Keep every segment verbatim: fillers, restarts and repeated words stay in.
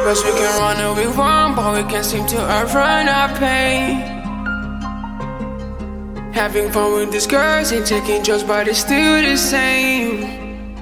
Cause we can run all we want, but we can't seem to outrun our pain. Having fun with these girls and taking drugs, but it's still the same.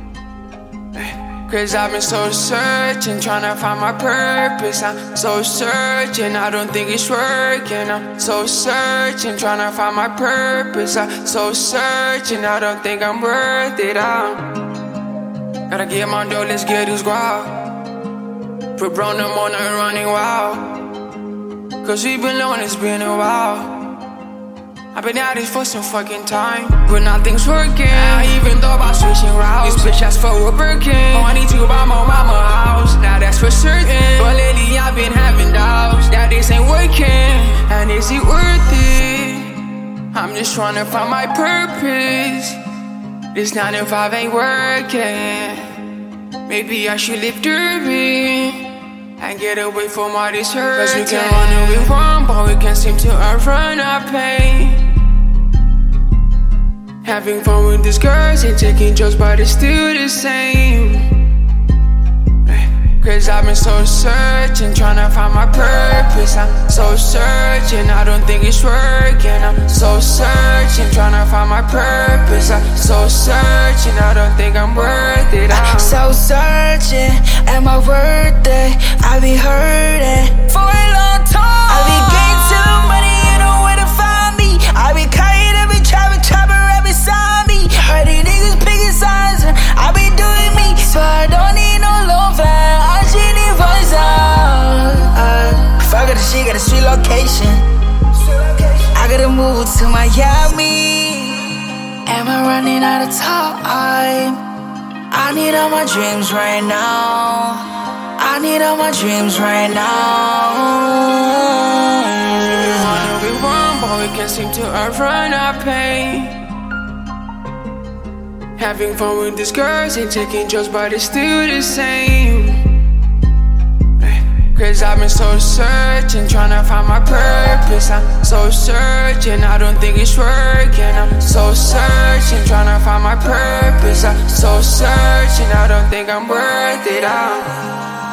Cause I've been so searching, tryna find my purpose. I'm so searching, I don't think it's working. I'm so searching, tryna find my purpose. I'm so searching, I don't think I'm worth it. I'm gotta get my dough, let's get this guap. Put brown them on and running wild. Cause we've been alone, it's been a while. I've been at this for some fucking time, but nothing's working. I even thought about switching routes. This bitch asked for a Birkin. Oh, I need to buy my mama house, now that's for certain. But lately I've been having doubts that this ain't working. And is it worth it? I'm just trying to find my purpose. This nine to five ain't working. Maybe I should live dirty and get away from all this hurt. Cause we can run all we want, but we can't seem to outrun our pain. Having fun with these girls and taking drugs, but it's still the same. Cause I've been so searching, tryna find my purpose. I'm so searching, I don't think it's working. I'm so searching, tryna find my purpose. I'm so searching, I don't think I'm worth it. I'm so searching, am I worth it? I be hurting for a long time. I be getting to the money, you know where to find me. I be kite, I be trapping, trapping right beside me. Heard these niggas picking signs, and I be doing me. So I don't need no low flat, I just need voice out. uh, Fuck it, she got a sweet location. I gotta move to Miami. Am I running out of time? I need all my dreams right now. I need all my dreams right now. We run all we want, but we can't seem to outrun our pain. Having fun with these girls and taking drugs, but it's still the same. Cause I've been so searching, tryna find my purpose. I'm so searching, I don't think it's working. I'm so searching, tryna find my purpose. I'm so searching, I don't think I'm worth it. I'm